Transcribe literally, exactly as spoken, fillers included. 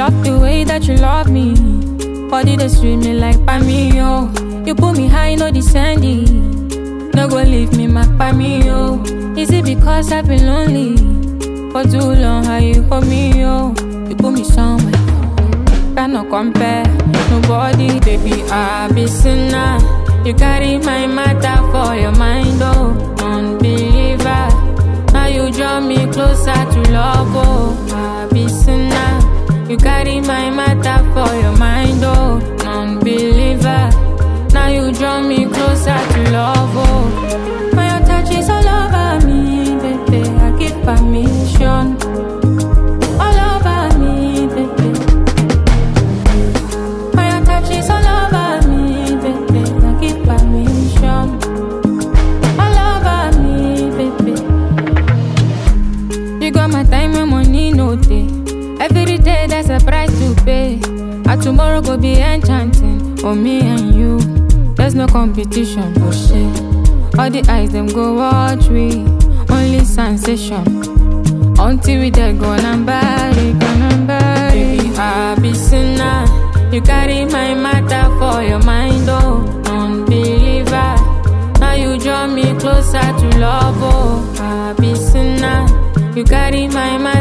love the way that you love me. Body they sweet me like Pamio. You put me high, no descending. No go leave me, my Pamio. Is it because I've been lonely for too long? How you hold me, yo? You put me somewhere, cannot compare. Nobody, baby, I be sinner. You carry my matter for your mind, oh, unbeliever. Now you draw me closer to love, oh, I be sinner. You carry my matter for your mind, oh, unbeliever. Now you draw me closer to love, oh. My touch is all over me, baby, I give permission. All over me, baby. My touch is all over me, baby, I give permission. All over me, baby. You got my time and money, no day. Every day there's a price to pay. And tomorrow go be enchanting for me and you. There's no competition, no shit. All the eyes them go watch we. Only sensation. Until we there go and bury, go and bury. Baby, I be sinner. You carry my matter for your mind, oh, unbeliever. Now you draw me closer to love, oh, I be sinner. You carry my matter